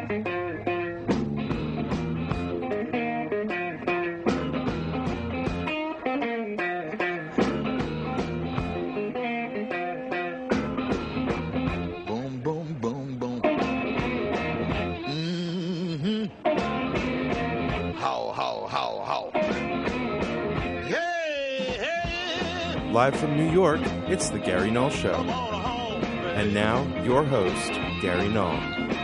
Live from New York, it's the Gary Null Show. And now, your host, Gary Null.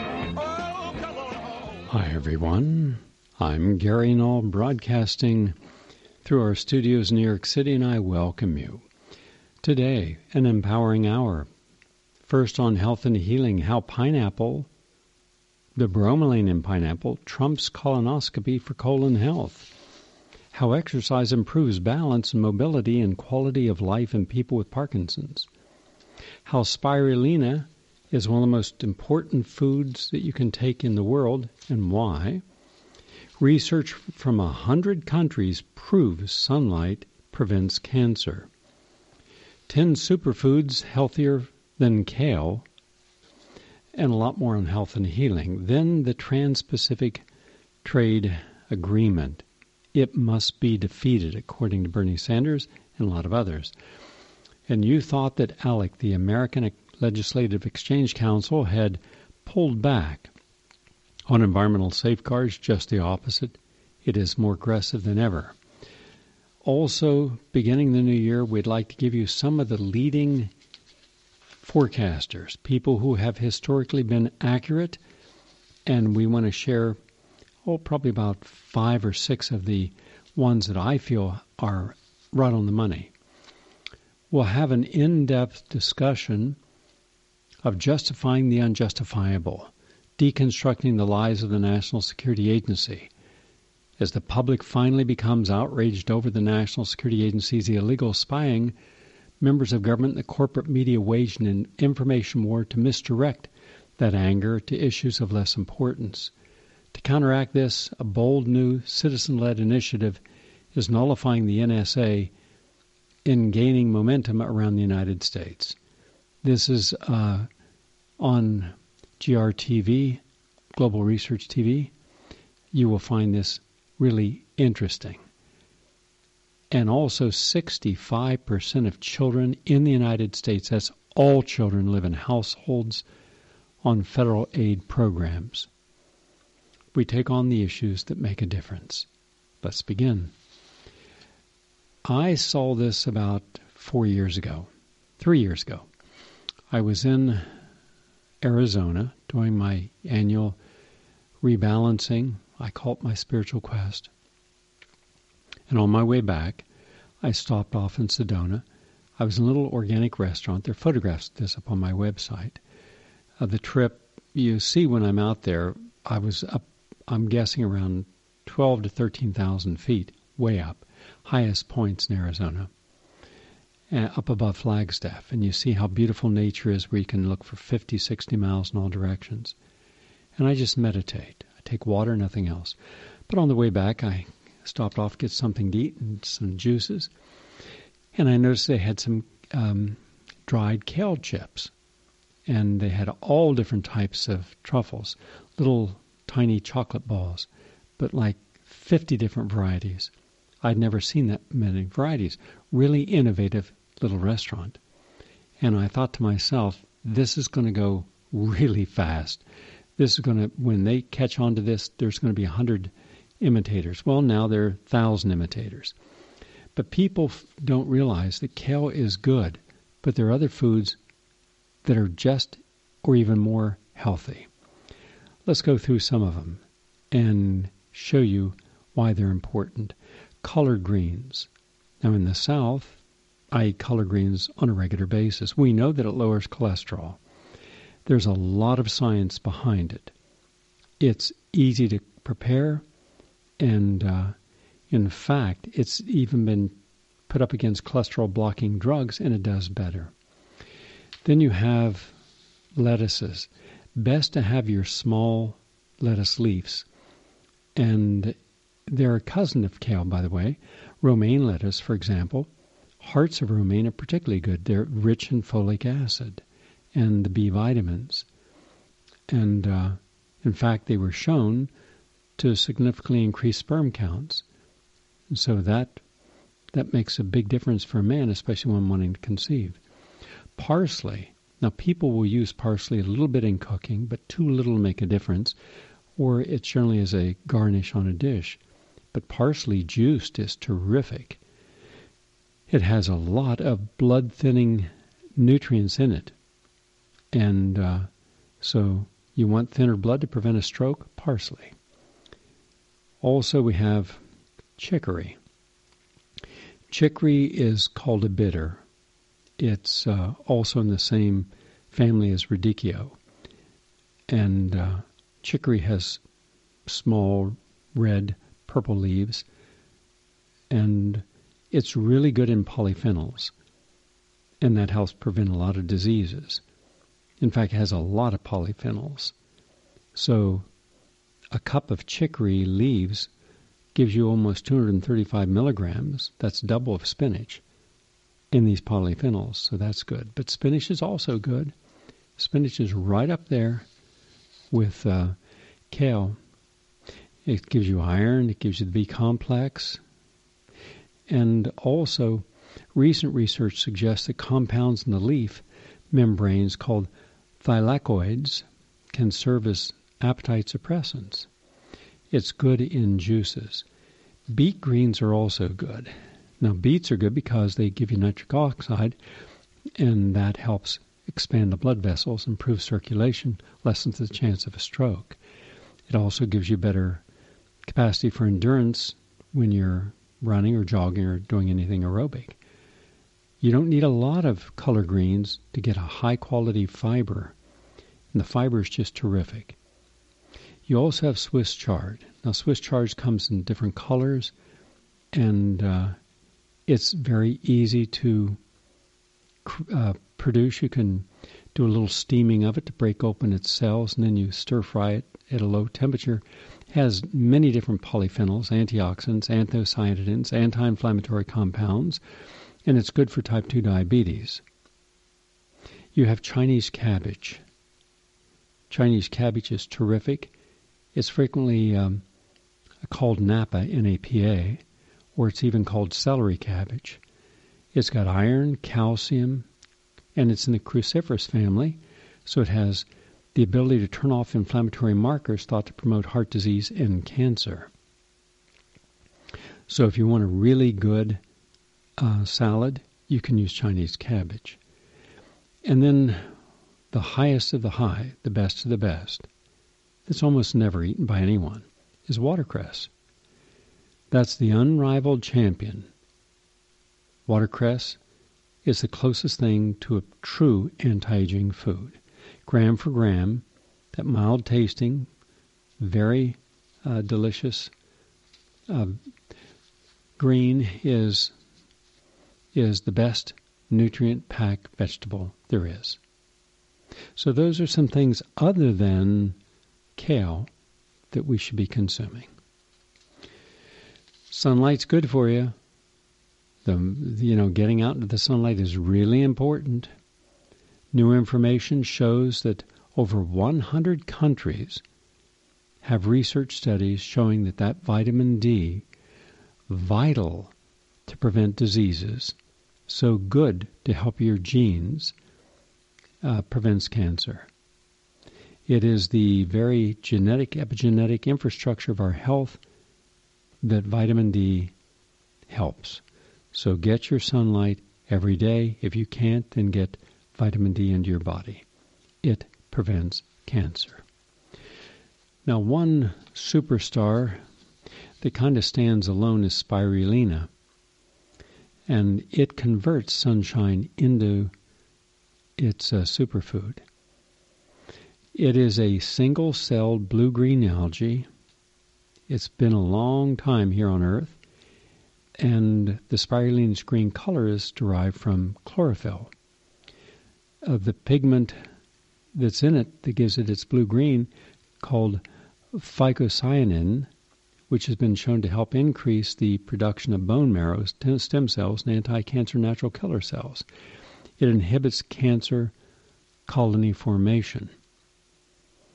Hi, everyone. I'm Gary Null, broadcasting through our studios in New York City, and I welcome you. Today, an empowering hour. First on health and healing, how pineapple, the bromelain in pineapple, trumps colonoscopy for colon health. How exercise improves balance and mobility and quality of life in people with Parkinson's. How spirulina is one of the most important foods that you can take in the world and why. Research from 100 countries proves sunlight prevents cancer. 10 superfoods healthier than kale, and a lot more on health and healing. Then the Trans-Pacific Trade Agreement. It must be defeated, according to Bernie Sanders and a lot of others. And you thought that ALEC, the American Legislative Exchange Council, had pulled back on environmental safeguards. Just the opposite. It is more aggressive than ever. Also, beginning the new year, we'd like to give you some of the leading forecasters, people who have historically been accurate, and we want to share probably about 5 or 6 of the ones that I feel are right on the money. We'll have an in-depth discussion of justifying the unjustifiable, deconstructing the lies of the National Security Agency. As the public finally becomes outraged over the National Security Agency's illegal spying, members of government and the corporate media waged an information war to misdirect that anger to issues of less importance. To counteract this, a bold new citizen-led initiative is nullifying the NSA in gaining momentum around the United States. This is on GRTV, Global Research TV. You will find this really interesting. And also 65% of children in the United States, that's all children, live in households on federal aid programs. We take on the issues that make a difference. Let's begin. I saw this about 3 years ago. I was in Arizona doing my annual rebalancing. I call it my spiritual quest. And on my way back, I stopped off in Sedona. I was in a little organic restaurant. There are photographs of this up on my website. The trip, you see when I'm out there, I was up, I'm guessing around 12 to 13,000 feet, way up, highest points in Arizona, up above Flagstaff. And you see how beautiful nature is where you can look for 50, 60 miles in all directions. And I just meditate. I take water, nothing else. But on the way back, I stopped off to get something to eat and some juices. And I noticed they had some dried kale chips. And they had all different types of truffles, little tiny chocolate balls, but like 50 different varieties. I'd never seen that many varieties. Really innovative little restaurant. And I thought to myself, this is going to go really fast. This is going to, when they catch on to this, there's going to be 100 imitators. Well, now there are 1,000 imitators. But people don't realize that kale is good, but there are other foods that are just or even more healthy. Let's go through some of them and show you why they're important. Collard greens. Now in the South, I eat collard greens on a regular basis. We know that it lowers cholesterol. There's a lot of science behind it. It's easy to prepare, and in fact, it's even been put up against cholesterol-blocking drugs, and it does better. Then you have lettuces. Best to have your small lettuce leaves. And they're a cousin of kale, by the way. Romaine lettuce, for example. Hearts of romaine are particularly good. They're rich in folic acid and the B vitamins. And In fact, they were shown to significantly increase sperm counts. And so that makes a big difference for a man, especially when wanting to conceive. Parsley. Now, people will use parsley a little bit in cooking, but too little to make a difference, or it generally is a garnish on a dish. But parsley juiced is terrific. It has a lot of blood-thinning nutrients in it. And so you want thinner blood to prevent a stroke? Parsley. Also, we have chicory. Chicory is called a bitter. It's also in the same family as radicchio. And chicory has small red, purple leaves. And it's really good in polyphenols. And that helps prevent a lot of diseases. In fact, it has a lot of polyphenols. So a cup of chicory leaves gives you almost 235 milligrams. That's double of spinach in these polyphenols, so that's good. But spinach is also good. Spinach is right up there with kale. It gives you iron, it gives you the B complex. And also, recent research suggests that compounds in the leaf membranes called thylakoids can serve as appetite suppressants. It's good in juices. Beet greens are also good. Now, beets are good because they give you nitric oxide, and that helps expand the blood vessels, improve circulation, lessens the chance of a stroke. It also gives you better capacity for endurance when you're running or jogging or doing anything aerobic. You don't need a lot of color greens to get a high-quality fiber, and the fiber is just terrific. You also have Swiss chard. Now, Swiss chard comes in different colors, and it's very easy to produce. You can do a little steaming of it to break open its cells, and then you stir-fry it at a low temperature. It has many different polyphenols, antioxidants, anthocyanidins, anti-inflammatory compounds, and it's good for type 2 diabetes. You have Chinese cabbage. Chinese cabbage is terrific. It's frequently called Napa, N-A-P-A, or it's even called celery cabbage. It's got iron, calcium, and it's in the cruciferous family, so it has the ability to turn off inflammatory markers thought to promote heart disease and cancer. So if you want a really good salad, you can use Chinese cabbage. And then the highest of the high, the best of the best, that's almost never eaten by anyone, is watercress. That's the unrivaled champion. Watercress is the closest thing to a true anti-aging food. Gram for gram, that mild tasting, very delicious green is the best nutrient-packed vegetable there is. So those are some things other than kale that we should be consuming. Sunlight's good for you. Getting out into the sunlight is really important. New information shows that over 100 countries have research studies showing that vitamin D, vital to prevent diseases, so good to help your genes, prevents cancer. It is the very genetic, epigenetic infrastructure of our health that vitamin D helps. So get your sunlight every day. If you can't, then get vitamin D into your body. It prevents cancer. Now, one superstar that kind of stands alone is spirulina, and it converts sunshine into its superfood. It is a single-celled blue-green algae. It's been a long time here on Earth, and the spirulina's green color is derived from chlorophyll. The pigment that's in it that gives it its blue-green, called phycocyanin, which has been shown to help increase the production of bone marrow, stem cells, and anti-cancer natural killer cells. It inhibits cancer colony formation.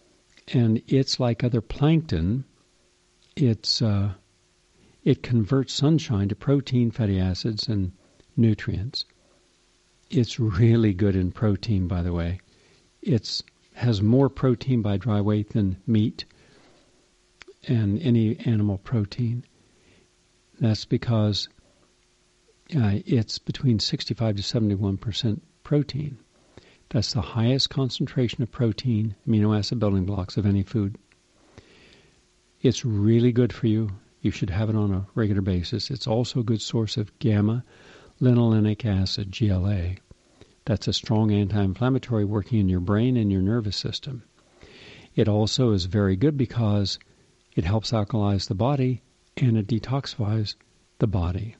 And it's like other plankton. It converts sunshine to protein, fatty acids, and nutrients. It's really good in protein, by the way. It has more protein by dry weight than meat and any animal protein. That's because it's between 65 to 71% protein. That's the highest concentration of protein, amino acid building blocks of any food. It's really good for you. You should have it on a regular basis. It's also a good source of gamma-linolenic acid, GLA. That's a strong anti-inflammatory working in your brain and your nervous system. It also is very good because it helps alkalize the body and it detoxifies the body.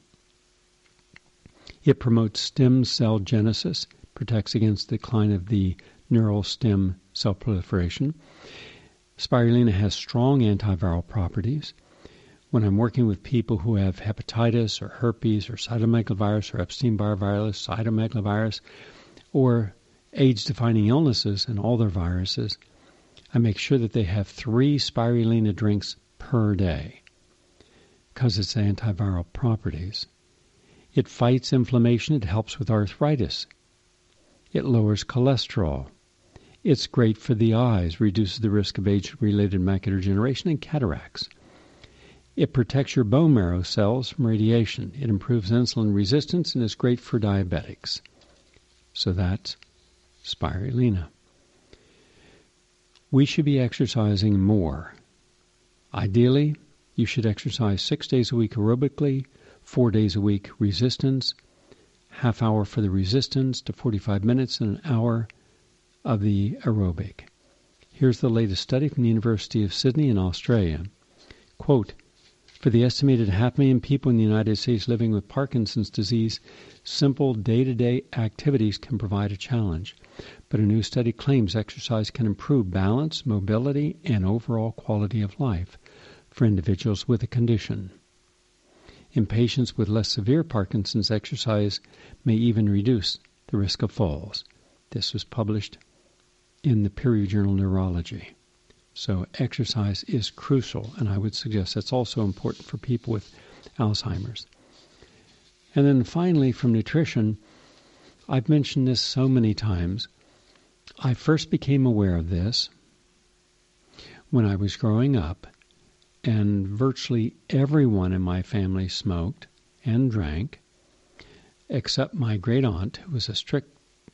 It promotes stem cell genesis, protects against the decline of the neural stem cell proliferation. Spirulina has strong antiviral properties. When I'm working with people who have hepatitis or herpes or cytomegalovirus or Epstein-Barr virus, cytomegalovirus, or age-defining illnesses and all their viruses, I make sure that they have 3 spirulina drinks per day because it's antiviral properties. It fights inflammation. It helps with arthritis. It lowers cholesterol. It's great for the eyes, reduces the risk of age-related macular degeneration and cataracts. It protects your bone marrow cells from radiation. It improves insulin resistance and is great for diabetics. So that's spirulina. We should be exercising more. Ideally, you should exercise 6 days a week aerobically, 4 days a week resistance, half hour for the resistance to 45 minutes and an hour of the aerobic. Here's the latest study from the University of Sydney in Australia. Quote, for the estimated 500,000 people in the United States living with Parkinson's disease, simple day-to-day activities can provide a challenge. But a new study claims exercise can improve balance, mobility, and overall quality of life for individuals with the condition. In patients with less severe Parkinson's, exercise may even reduce the risk of falls. This was published in the peer-reviewed journal Neurology. So exercise is crucial, and I would suggest that's also important for people with Alzheimer's. And then finally, from nutrition, I've mentioned this so many times. I first became aware of this when I was growing up, and virtually everyone in my family smoked and drank, except my great aunt, who was a strict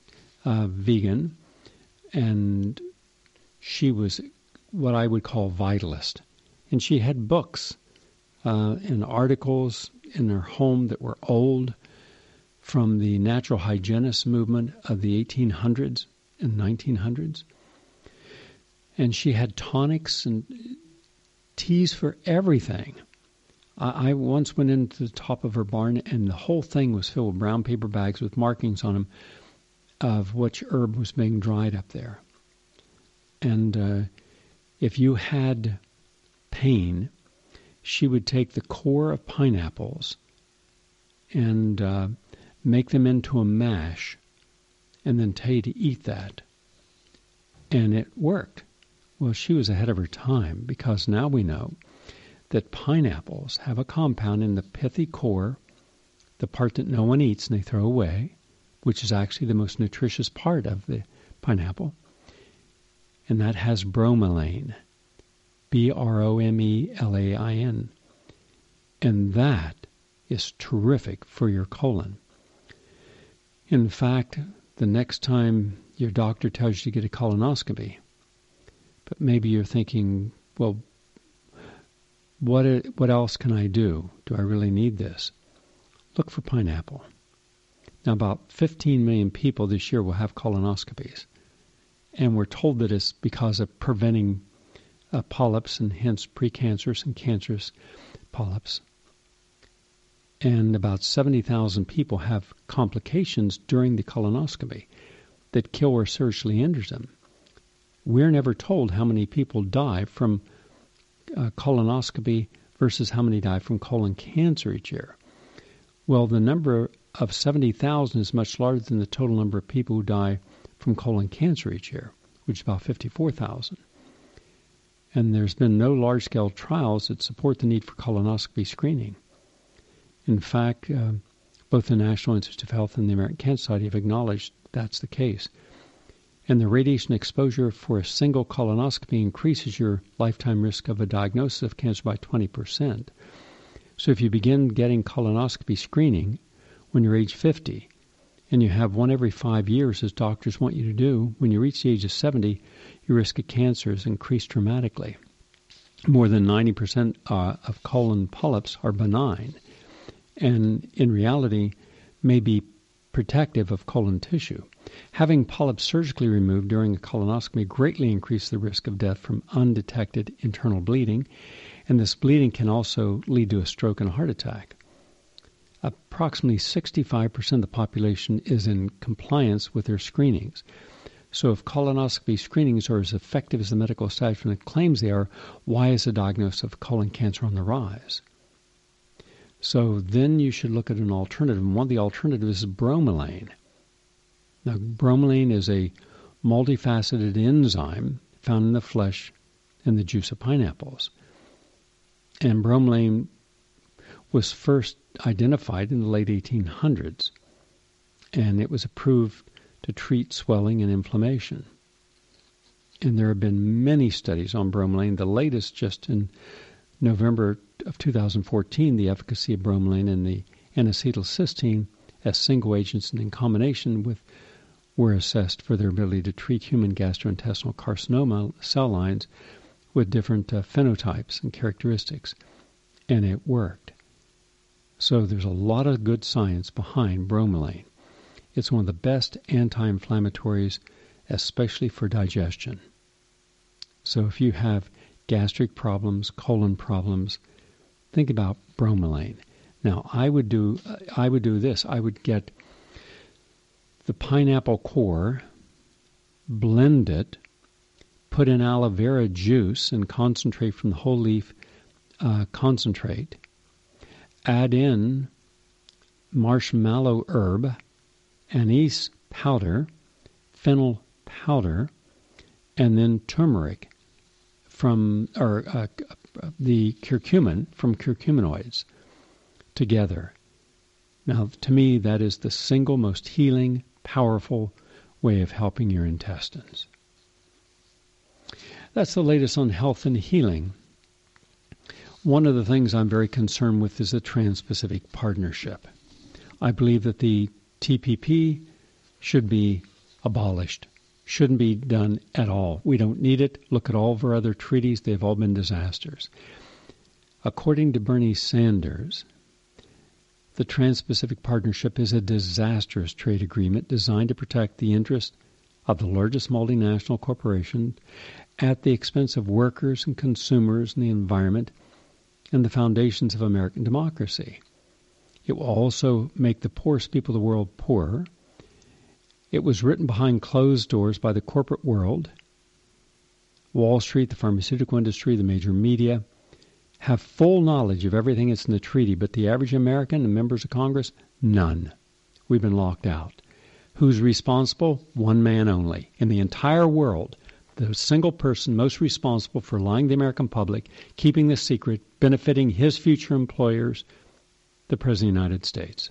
vegan, and she was what I would call vitalist. And she had books and articles in her home that were old from the natural hygienist movement of the 1800s and 1900s. And she had tonics and teas for everything. I once went into the top of her barn and the whole thing was filled with brown paper bags with markings on them of which herb was being dried up there. And if you had pain, she would take the core of pineapples and make them into a mash and then tell you to eat that. And it worked. Well, she was ahead of her time because now we know that pineapples have a compound in the pithy core, the part that no one eats and they throw away, which is actually the most nutritious part of the pineapple. And that has bromelain, bromelain. And that is terrific for your colon. In fact, the next time your doctor tells you to get a colonoscopy, but maybe you're thinking, well, what else can I do? Do I really need this? Look for pineapple. Now, about 15 million people this year will have colonoscopies. And we're told that it's because of preventing polyps and hence precancerous and cancerous polyps. And about 70,000 people have complications during the colonoscopy that kill or seriously injure them. We're never told how many people die from colonoscopy versus how many die from colon cancer each year. Well, the number of 70,000 is much larger than the total number of people who die from colon cancer each year, which is about 54,000. And there's been no large-scale trials that support the need for colonoscopy screening. In fact, both the National Institute of Health and the American Cancer Society have acknowledged that's the case. And the radiation exposure for a single colonoscopy increases your lifetime risk of a diagnosis of cancer by 20%. So if you begin getting colonoscopy screening when you're age 50, and you have one every 5 years, as doctors want you to do, when you reach the age of 70, your risk of cancer is increased dramatically. More than 90% of colon polyps are benign, and in reality may be protective of colon tissue. Having polyps surgically removed during a colonoscopy greatly increases the risk of death from undetected internal bleeding, and this bleeding can also lead to a stroke and a heart attack. Approximately 65% of the population is in compliance with their screenings. So if colonoscopy screenings are as effective as the medical establishment claims they are, why is the diagnosis of colon cancer on the rise? So then you should look at an alternative, and one of the alternatives is bromelain. Now, bromelain is a multifaceted enzyme found in the flesh and the juice of pineapples. And bromelain was first identified in the late 1800s, and it was approved to treat swelling and inflammation. And there have been many studies on bromelain, the latest just in November of 2014, the efficacy of bromelain and the N-acetylcysteine as single agents and in combination with were assessed for their ability to treat human gastrointestinal carcinoma cell lines with different phenotypes and characteristics, and it worked. So there's a lot of good science behind bromelain. It's one of the best anti-inflammatories, especially for digestion. So if you have gastric problems, colon problems, think about bromelain. Now, I would do this. I would get the pineapple core, blend it, put in aloe vera juice and concentrate from the whole leaf concentrate, add in marshmallow herb, anise powder, fennel powder, and then turmeric from the curcumin from curcuminoids together. Now, to me, that is the single most healing, powerful way of helping your intestines. That's the latest on health and healing. One of the things I'm very concerned with is the Trans-Pacific Partnership. I believe that the TPP should be abolished, shouldn't be done at all. We don't need it. Look at all of our other treaties. They've all been disasters. According to Bernie Sanders, the Trans-Pacific Partnership is a disastrous trade agreement designed to protect the interests of the largest multinational corporation at the expense of workers and consumers and the environment and the foundations of American democracy. It will also make the poorest people of the world poorer. It was written behind closed doors by the corporate world. Wall Street, the pharmaceutical industry, the major media have full knowledge of everything that's in the treaty, but the average American and members of Congress, none. We've been locked out. Who's responsible? One man only. In the entire world, the single person most responsible for lying to the American public, keeping the secret, benefiting his future employers, the President of the United States.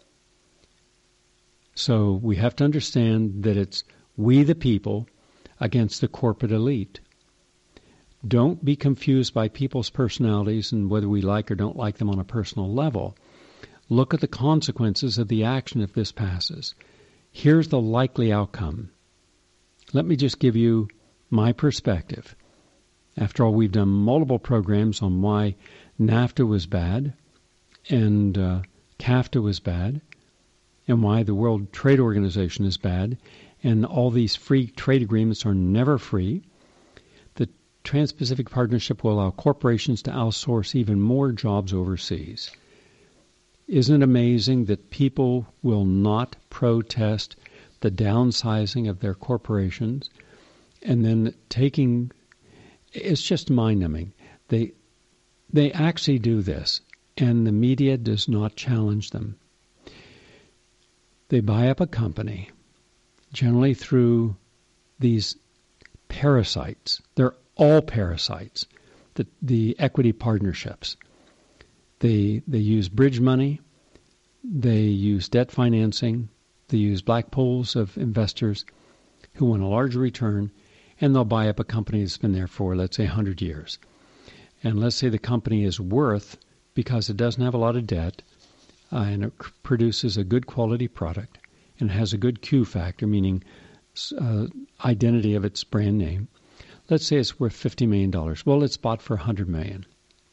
So we have to understand that it's we the people against the corporate elite. Don't be confused by people's personalities and whether we like or don't like them on a personal level. Look at the consequences of the action if this passes. Here's the likely outcome. Let me just give you my perspective. After all, we've done multiple programs on why NAFTA was bad and CAFTA was bad and why the World Trade Organization is bad and all these free trade agreements are never free. The Trans-Pacific Partnership will allow corporations to outsource even more jobs overseas. Isn't it amazing that people will not protest the downsizing of their corporations and then taking, it's just mind-numbing. They actually do this, and the media does not challenge them. They buy up a company, generally through these parasites. They're all parasites, the equity partnerships. They use bridge money, they use debt financing, they use black pools of investors who want a larger return, and they'll buy up a company that's been there for, let's say, 100 years. And let's say the company is worth, because it doesn't have a lot of debt, and it produces a good quality product, and has a good Q factor, meaning identity of its brand name. Let's say it's worth $50 million. Well, it's bought for $100 million.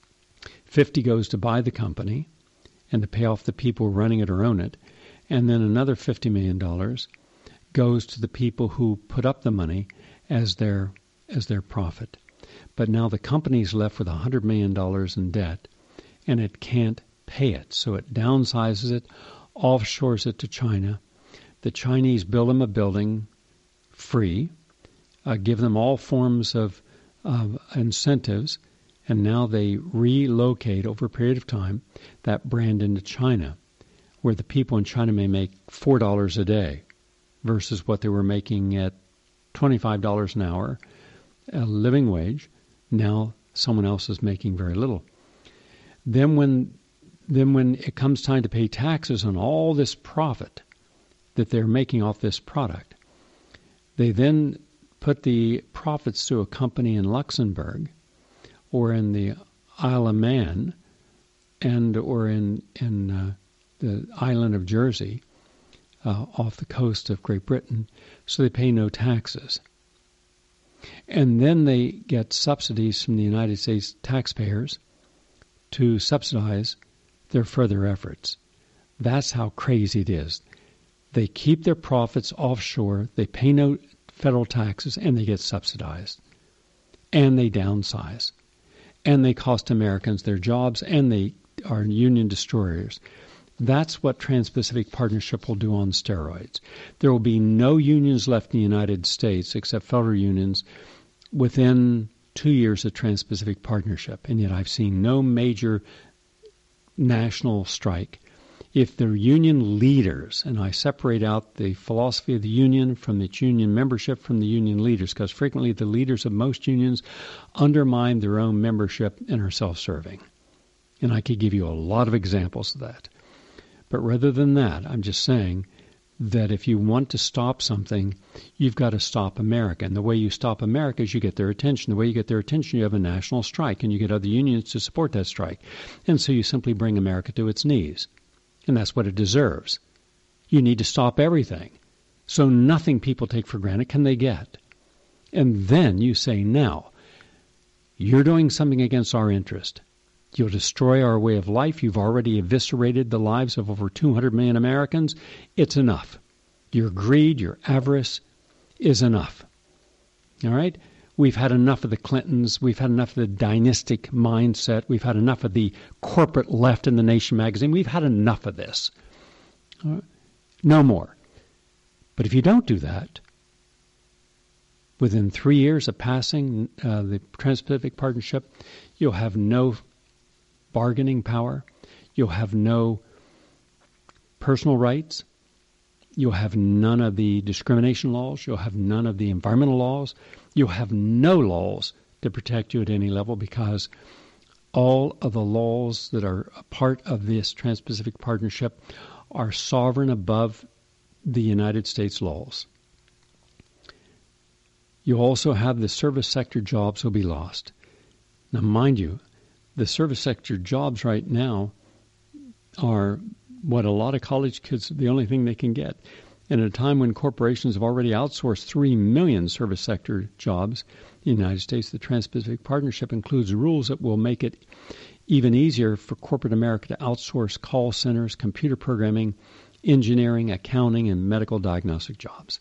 50 goes to buy the company and to pay off the people running it or own it, and then another $50 million goes to the people who put up the money as their profit. But now the company's left with $100 million in debt, and it can't pay it. So it downsizes it, offshores it to China. The Chinese build them a building free, give them all forms of incentives, and now they relocate over a period of time that brand into China, where the people in China may make $4 a day versus what they were making at $25 an hour, a living wage. Now someone else is making very little. Then when it comes time to pay taxes on all this profit that they're making off this product, they then put the profits to a company in Luxembourg or in the Isle of Man or in the island of Jersey off the coast of Great Britain, so they pay no taxes. And then they get subsidies from the United States taxpayers to subsidize their further efforts. That's how crazy it is. They keep their profits offshore, they pay no federal taxes, and they get subsidized. And they downsize. And they cost Americans their jobs, and they are union destroyers. That's what Trans-Pacific Partnership will do on steroids. There will be no unions left in the United States except federal unions within 2 years of Trans-Pacific Partnership, and yet I've seen no major national strike. If the union leaders, and I separate out the philosophy of the union from its union membership from the union leaders, because frequently the leaders of most unions undermine their own membership and are self-serving. And I could give you a lot of examples of that. But rather than that, I'm just saying that if you want to stop something, you've got to stop America. And the way you stop America is you get their attention. The way you get their attention, you have a national strike, and you get other unions to support that strike. And so you simply bring America to its knees. And that's what it deserves. You need to stop everything. So nothing people take for granted can they get. And then you say, now, you're doing something against our interest. You'll destroy our way of life. You've already eviscerated the lives of over 200 million Americans. It's enough. Your greed, your avarice is enough. All right? We've had enough of the Clintons. We've had enough of the dynastic mindset. We've had enough of the corporate left in the Nation magazine. We've had enough of this. No more. But if you don't do that, within 3 years of passing the Trans-Pacific Partnership, you'll have no bargaining power. You'll have no personal rights. You'll have none of the discrimination laws. You'll have none of the environmental laws. You'll have no laws to protect you at any level, because all of the laws that are a part of this Trans-Pacific Partnership are sovereign above the United States laws. You'll also have the service sector jobs will be lost. Now, mind you, the service sector jobs right now are what a lot of college kids, the only thing they can get. And at a time when corporations have already outsourced 3 million service sector jobs in the United States, the Trans-Pacific Partnership includes rules that will make it even easier for corporate America to outsource call centers, computer programming, engineering, accounting, and medical diagnostic jobs.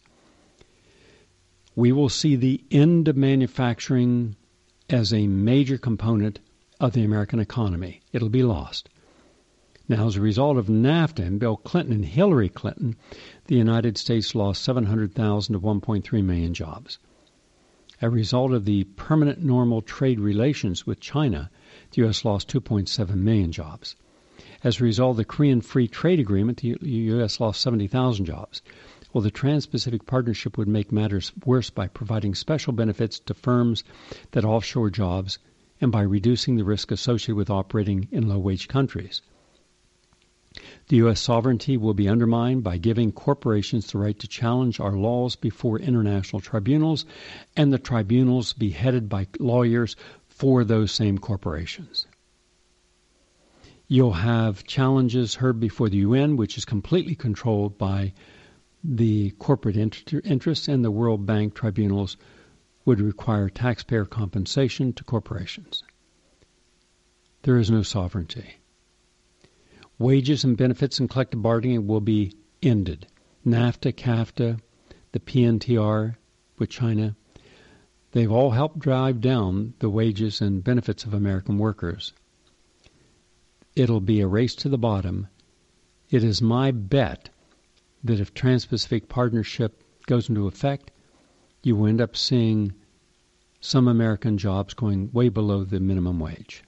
We will see the end of manufacturing as a major component of the American economy. It'll be lost. Now, as a result of NAFTA and Bill Clinton and Hillary Clinton, the United States lost 700,000 to 1.3 million jobs. As a result of the permanent normal trade relations with China, the U.S. lost 2.7 million jobs. As a result of the Korean Free Trade Agreement, the U.S. lost 70,000 jobs. Well, the Trans-Pacific Partnership would make matters worse by providing special benefits to firms that offshore jobs and by reducing the risk associated with operating in low-wage countries. The U.S. sovereignty will be undermined by giving corporations the right to challenge our laws before international tribunals, and the tribunals be headed by lawyers for those same corporations. You'll have challenges heard before the UN, which is completely controlled by the corporate interests, and the World Bank tribunals would require taxpayer compensation to corporations. There is no sovereignty. Wages and benefits and collective bargaining will be ended. NAFTA, CAFTA, the PNTR with China, they've all helped drive down the wages and benefits of American workers. It'll be a race to the bottom. It is my bet that if Trans-Pacific Partnership goes into effect, you will end up seeing some American jobs going way below the minimum wage.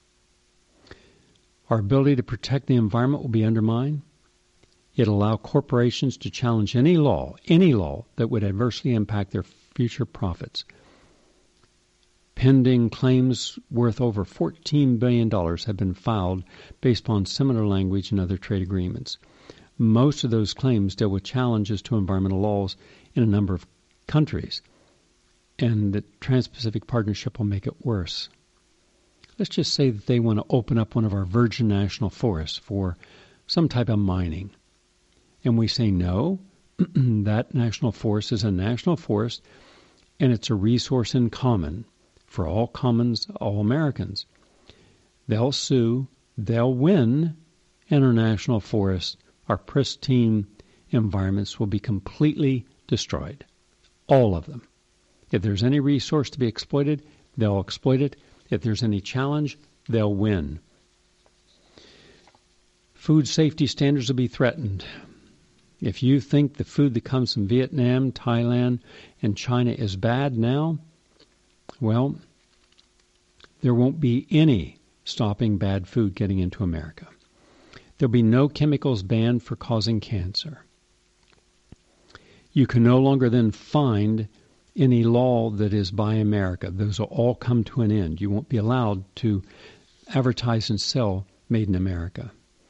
Our ability to protect the environment will be undermined. It'll allow corporations to challenge any law that would adversely impact their future profits. Pending claims worth over $14 billion have been filed based upon similar language in other trade agreements. Most of those claims deal with challenges to environmental laws in a number of countries, and the Trans-Pacific Partnership will make it worse. Let's just say that they want to open up one of our virgin national forests for some type of mining. And we say, no, that national forest is a national forest, and it's a resource in common for all commons, all Americans. They'll sue, they'll win, and our national forests, our pristine environments will be completely destroyed. All of them. If there's any resource to be exploited, they'll exploit it. If there's any challenge, they'll win. Food safety standards will be threatened. If you think the food that comes from Vietnam, Thailand, and China is bad now, well, there won't be any stopping bad food getting into America. There'll be no chemicals banned for causing cancer. You can no longer then find any law that is Buy America. Those will all come to an end. You won't be allowed to advertise and sell Made in America.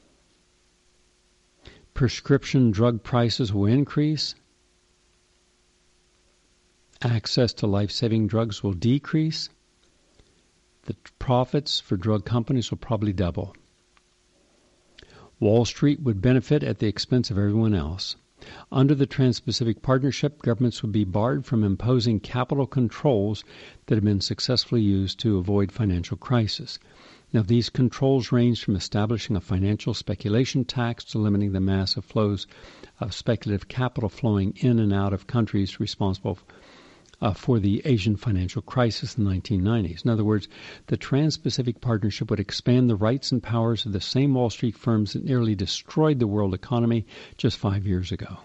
Prescription drug prices will increase. Access to life-saving drugs will decrease. The profits for drug companies will probably double. Wall Street would benefit at the expense of everyone else. Under the Trans-Pacific Partnership, governments would be barred from imposing capital controls that have been successfully used to avoid financial crisis. Now, these controls range from establishing a financial speculation tax to limiting the massive flows of speculative capital flowing in and out of countries responsible for the Asian financial crisis in the 1990s. In other words, the Trans-Pacific Partnership would expand the rights and powers of the same Wall Street firms that nearly destroyed the world economy just 5 years ago.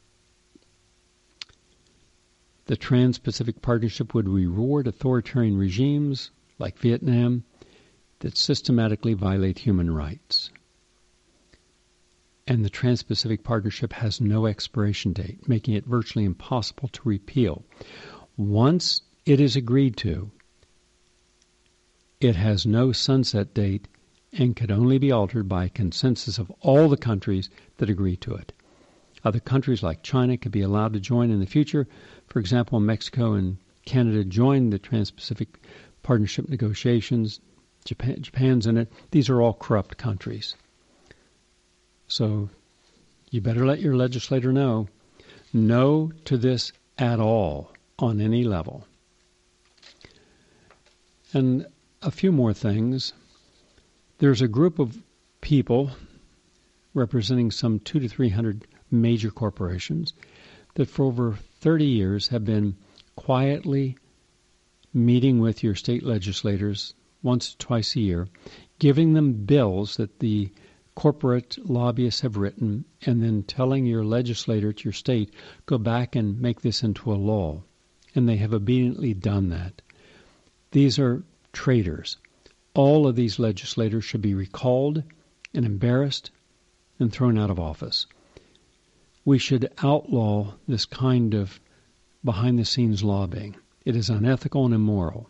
The Trans-Pacific Partnership would reward authoritarian regimes like Vietnam that systematically violate human rights. And the Trans-Pacific Partnership has no expiration date, making it virtually impossible to repeal. Once it is agreed to, it has no sunset date and could only be altered by a consensus of all the countries that agree to it. Other countries like China could be allowed to join in the future. For example, Mexico and Canada joined the Trans-Pacific Partnership negotiations. Japan's in it. These are all corrupt countries. So you better let your legislator know. No to this at all on any level. And a few more things. There's a group of people representing some 200 to 300 major corporations that for over 30 years have been quietly meeting with your state legislators once or twice a year, giving them bills that the corporate lobbyists have written, and then telling your legislator at your state, go back and make this into a law. And they have obediently done that. These are traitors. All of these legislators should be recalled and embarrassed and thrown out of office. we should outlaw this kind of behind-the-scenes lobbying. It is unethical and immoral.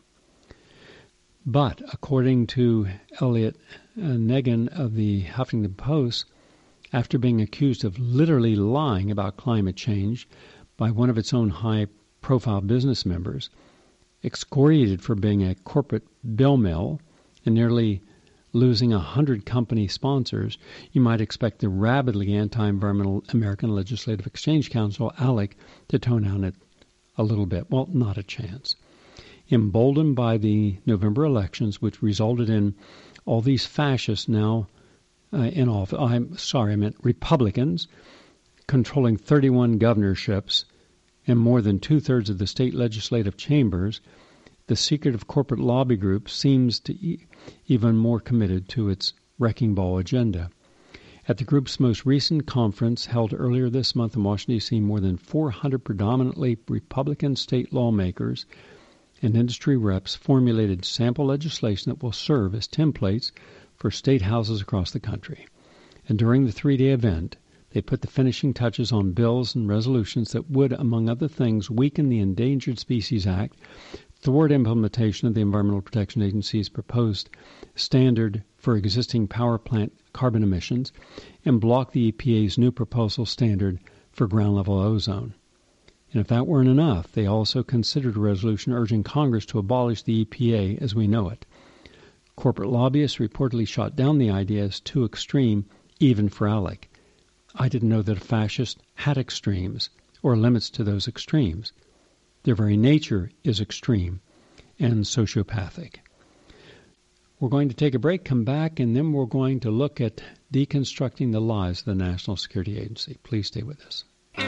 But according to Elliot Negan of the Huffington Post, after being accused of literally lying about climate change by one of its own high-profile business members, excoriated for being a corporate bill mill, and nearly losing 100 company sponsors, you might expect the rabidly anti-environmental American Legislative Exchange Council, ALEC, to tone down it a little bit. Well, not a chance. Emboldened by the November elections, which resulted in all these fascists now in office, I meant Republicans, controlling 31 governorships and more than two-thirds of the state legislative chambers, the secretive corporate lobby group seems to even more committed to its wrecking ball agenda. At the group's most recent conference held earlier this month in Washington, D.C., more than 400 predominantly Republican state lawmakers and industry reps formulated sample legislation that will serve as templates for state houses across the country. And during the three-day event, they put the finishing touches on bills and resolutions that would, among other things, weaken the Endangered Species Act, thwart implementation of the Environmental Protection Agency's proposed standard for existing power plant carbon emissions, and block the EPA's new proposal standard for ground-level ozone. And if that weren't enough, they also considered a resolution urging Congress to abolish the EPA as we know it. Corporate lobbyists reportedly shot down the idea as too extreme, even for ALEC. I didn't know that a fascist had extremes or limits to those extremes. Their very nature is extreme and sociopathic. We're going to take a break, come back, and then we're going to look at deconstructing the lies of the National Security Agency. Please stay with us.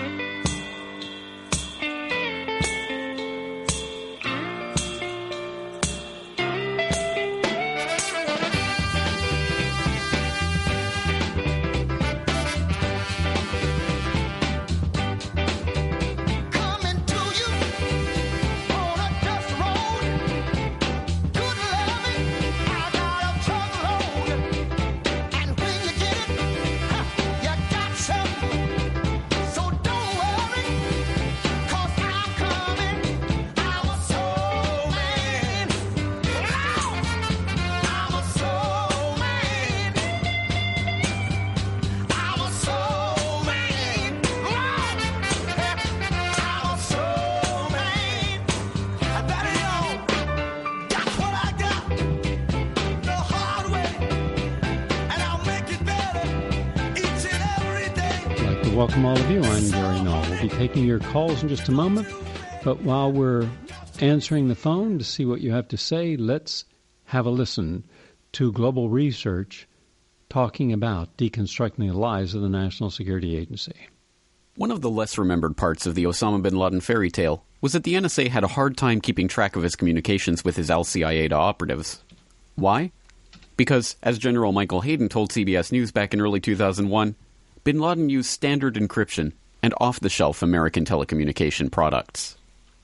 Welcome all of you. I'm Gary Null. We'll be taking your calls in just a moment, but while we're answering the phone to see what you have to say, let's have a listen to Global Research talking about deconstructing the lies of the National Security Agency. One of the less remembered parts of the Osama bin Laden fairy tale was that the NSA had a hard time keeping track of his communications with his al-Qaeda operatives. Why? Because, as General Michael Hayden told CBS News back in early 2001, bin Laden used standard encryption and off-the-shelf American telecommunication products.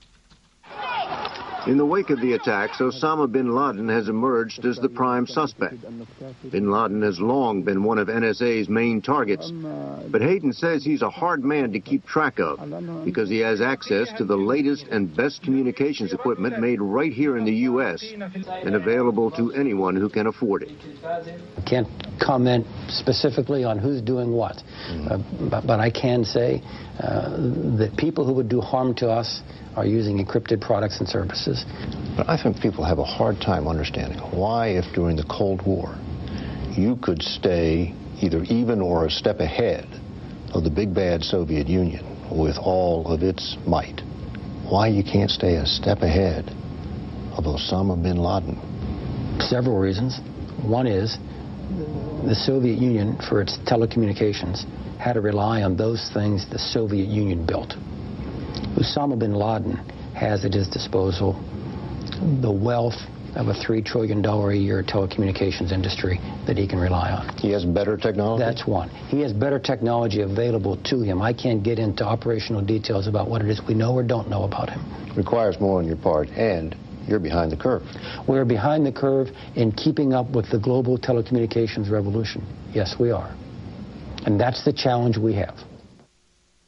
In the wake of the attacks, Osama bin Laden has emerged as the prime suspect. Bin Laden has long been one of NSA's main targets, but Hayden says he's a hard man to keep track of because he has access to the latest and best communications equipment made right here in the U.S. and available to anyone who can afford it. I can't comment specifically on who's doing what, but I can say that people who would do harm to us are using encrypted products and services. But I think people have a hard time understanding why, if during the Cold War you could stay either even or a step ahead of the big bad Soviet Union with all of its might, why you can't stay a step ahead of Osama bin Laden. Several reasons. One is the Soviet Union, for its telecommunications, had to rely on those things the Soviet Union built. Osama bin Laden has at his disposal the wealth of a $3 trillion a year telecommunications industry that he can rely on. He has better technology? That's one. He has better technology available to him. I can't get into operational details about what it is we know or don't know about him. Requires more on your part, and you're behind the curve. We're behind the curve in keeping up with the global telecommunications revolution. Yes, we are. And that's the challenge we have.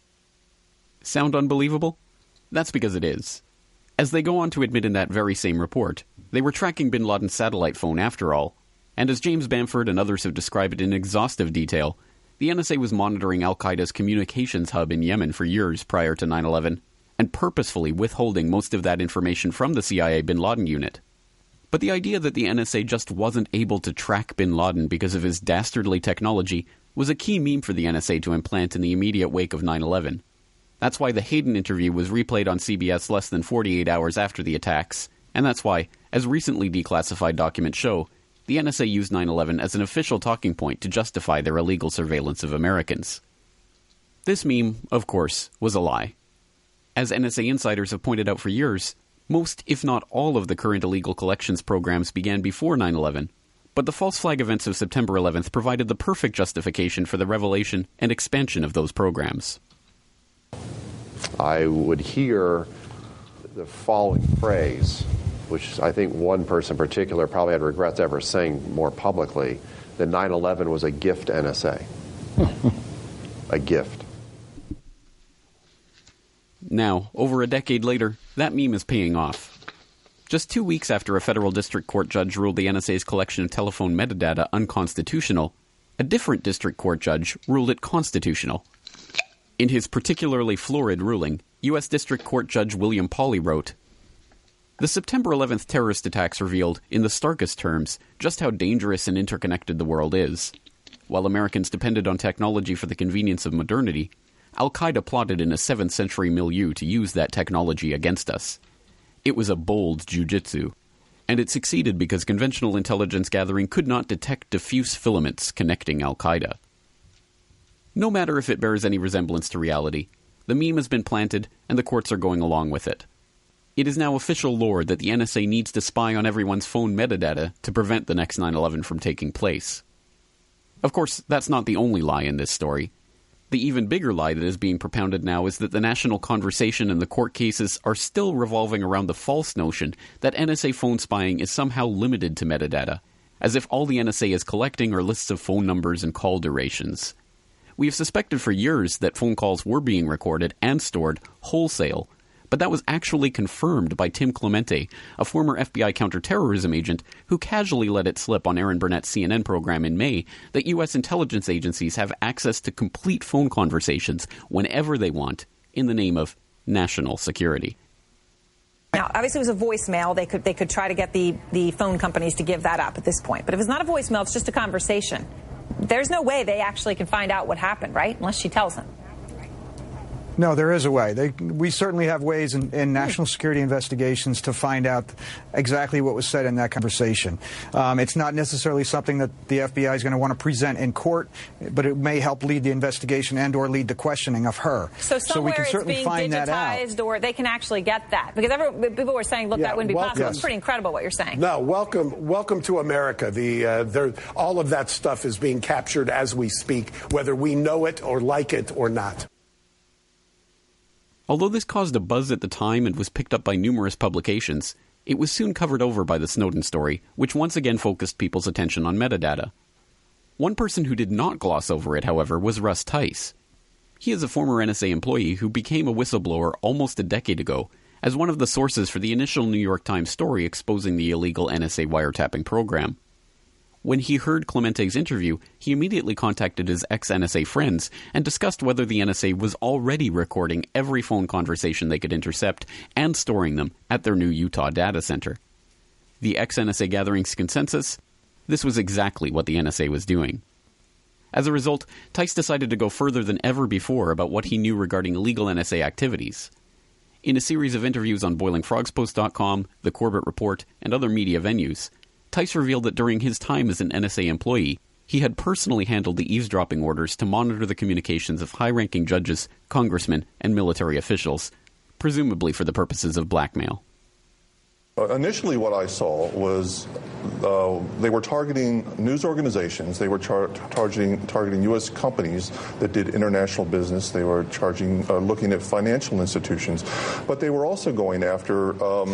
Sound unbelievable? That's because it is. As they go on to admit in that very same report, they were tracking bin Laden's satellite phone after all, and as James Bamford and others have described it in exhaustive detail, the NSA was monitoring al-Qaeda's communications hub in Yemen for years prior to 9/11, and purposefully withholding most of that information from the CIA bin Laden unit. But the idea that the NSA just wasn't able to track bin Laden because of his dastardly technology was a key meme for the NSA to implant in the immediate wake of 9/11. That's why the Hayden interview was replayed on CBS less than 48 hours after the attacks, and that's why, as recently declassified documents show, the NSA used 9/11 as an official talking point to justify their illegal surveillance of Americans. This meme, of course, was a lie. As NSA insiders have pointed out for years, most, if not all, of the current illegal collections programs began before 9/11, but the false flag events of September 11th provided the perfect justification for the revelation and expansion of those programs. I would hear the following phrase, which I think one person in particular probably had regrets ever saying more publicly, that 9/11 was a gift to NSA. A gift. Now, over a decade later, that meme is paying off. Just 2 weeks after a federal district court judge ruled the NSA's collection of telephone metadata unconstitutional, a different district court judge ruled it constitutional. In his particularly florid ruling, U.S. District Court Judge William Pauley wrote, "The September 11th terrorist attacks revealed, in the starkest terms, just how dangerous and interconnected the world is. While Americans depended on technology for the convenience of modernity, al-Qaeda plotted in a 7th century milieu to use that technology against us. It was a bold jujitsu, and it succeeded because conventional intelligence gathering could not detect diffuse filaments connecting al-Qaeda." No matter if it bears any resemblance to reality, the meme has been planted and the courts are going along with it. It is now official lore that the NSA needs to spy on everyone's phone metadata to prevent the next 9/11 from taking place. Of course, that's not the only lie in this story. The even bigger lie that is being propounded now is that the national conversation and the court cases are still revolving around the false notion that NSA phone spying is somehow limited to metadata, as if all the NSA is collecting are lists of phone numbers and call durations. We have suspected for years that phone calls were being recorded and stored wholesale, but that was actually confirmed by Tim Clemente, a former FBI counterterrorism agent who casually let it slip on Aaron Burnett's CNN program in May that U.S. intelligence agencies have access to complete phone conversations whenever they want in the name of national security. Now, obviously it was a voicemail. They could try to get the phone companies to give that up at this point. But if it's not a voicemail, it's just a conversation. There's no way they actually can find out what happened, right? Unless she tells them. No, there is a way. We certainly have ways in national security investigations to find out exactly what was said in that conversation. It's not necessarily something that the FBI is going to want to present in court, but it may help lead the investigation and or lead the questioning of her. So somewhere we can certainly it's being find that out. digitized, or they can actually get that. Because people were saying, look, that wouldn't be possible. It's pretty incredible what you're saying. No, welcome to America. All of that stuff is being captured as we speak, whether we know it or like it or not. Although this caused a buzz at the time and was picked up by numerous publications, it was soon covered over by the Snowden story, which once again focused people's attention on metadata. One person who did not gloss over it, however, was Russ Tice. He is a former NSA employee who became a whistleblower almost a decade ago as one of the sources for the initial New York Times story exposing the illegal NSA wiretapping program. When he heard Clemente's interview, he immediately contacted his ex-NSA friends and discussed whether the NSA was already recording every phone conversation they could intercept and storing them at their new Utah data center. The ex-NSA gatherings consensus? This was exactly what the NSA was doing. As a result, Tice decided to go further than ever before about what he knew regarding illegal NSA activities. In a series of interviews on BoilingFrogsPost.com, The Corbett Report, and other media venues, Tice revealed that during his time as an NSA employee, he had personally handled the eavesdropping orders to monitor the communications of high-ranking judges, congressmen, and military officials, presumably for the purposes of blackmail. Initially what I saw was they were targeting news organizations. They were targeting U.S. companies that did international business. They were looking at financial institutions. But they were also going after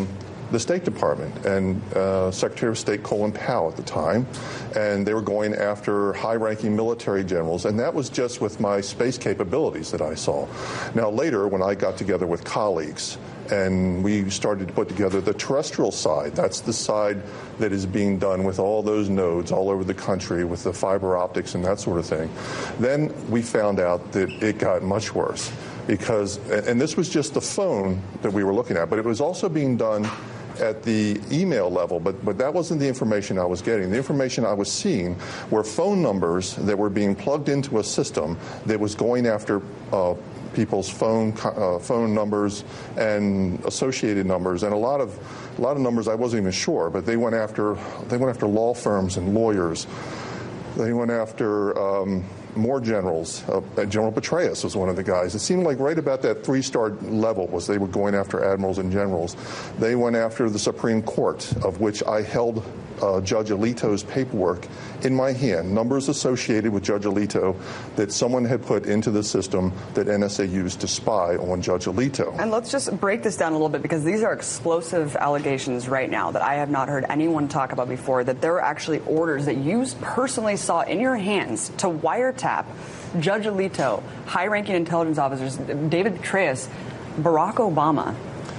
the State Department and Secretary of State Colin Powell at the time, and they were going after high-ranking military generals, and that was just with my space capabilities that I saw. Now, later, when I got together with colleagues, and we started to put together the terrestrial side. That's the side that is being done with all those nodes all over the country with the fiber optics and that sort of thing. Then we found out that it got much worse because, and this was just the phone that we were looking at, but it was also being done at the email level, but that wasn't the information I was getting. The information I was seeing were phone numbers that were being plugged into a system that was going after people's phone numbers and associated numbers, and a lot of numbers I wasn't even sure. But they went after law firms and lawyers. They went after more generals. General Petraeus was one of the guys. It seemed like right about that 3-star level was they were going after admirals and generals. They went after the Supreme Court, of which I held Judge Alito's paperwork in my hand, numbers associated with Judge Alito that someone had put into the system that NSA used to spy on Judge Alito. And let's just break this down a little bit, because these are explosive allegations right now that I have not heard anyone talk about before, that there are actually orders that you personally saw in your hands to wiretap Judge Alito, high-ranking intelligence officers, David Petraeus, Barack Obama.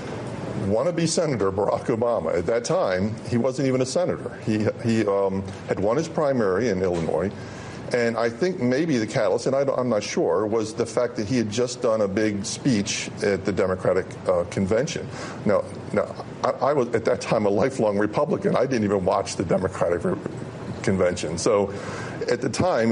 Wannabe Senator Barack Obama. At that time, he wasn't even a senator. He had won his primary in Illinois, and I think maybe the catalyst, and I'm not sure, was the fact that he had just done a big speech at the Democratic convention. Now, I was at that time a lifelong Republican. I didn't even watch the Democratic convention, so at the time,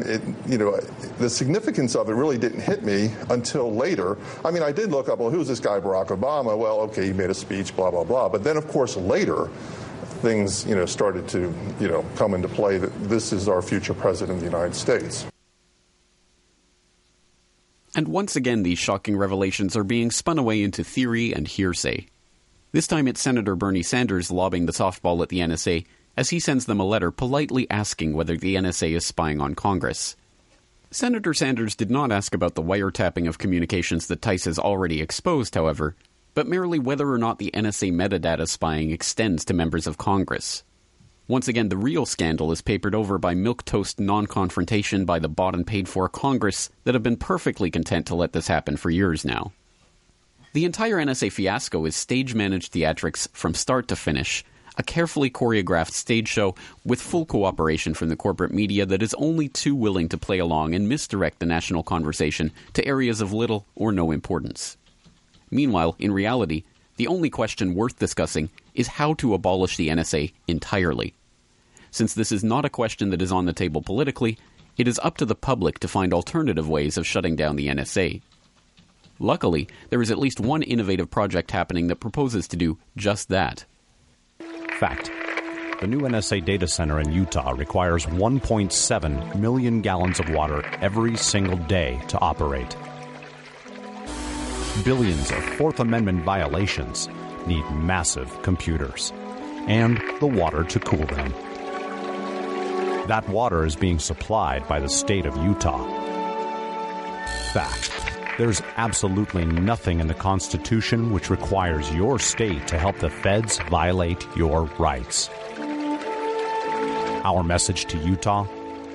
the significance of it really didn't hit me until later. I mean, I did look up, well, who's this guy, Barack Obama? Well, okay, he made a speech, blah, blah, blah. But then, of course, later, things, started to, come into play that this is our future president of the United States. And once again, these shocking revelations are being spun away into theory and hearsay. This time it's Senator Bernie Sanders lobbing the softball at the NSA as he sends them a letter politely asking whether the NSA is spying on Congress. Senator Sanders did not ask about the wiretapping of communications that Tice has already exposed, however, but merely whether or not the NSA metadata spying extends to members of Congress. Once again, the real scandal is papered over by milquetoast non-confrontation by the bought and paid for Congress that have been perfectly content to let this happen for years now. The entire NSA fiasco is stage-managed theatrics from start to finish, a carefully choreographed stage show with full cooperation from the corporate media that is only too willing to play along and misdirect the national conversation to areas of little or no importance. Meanwhile, in reality, the only question worth discussing is how to abolish the NSA entirely. Since this is not a question that is on the table politically, it is up to the public to find alternative ways of shutting down the NSA. Luckily, there is at least one innovative project happening that proposes to do just that. Fact. The new NSA data center in Utah requires 1.7 million gallons of water every single day to operate. Billions of Fourth Amendment violations need massive computers and the water to cool them. That water is being supplied by the state of Utah. Fact. There's absolutely nothing in the Constitution which requires your state to help the feds violate your rights. Our message to Utah: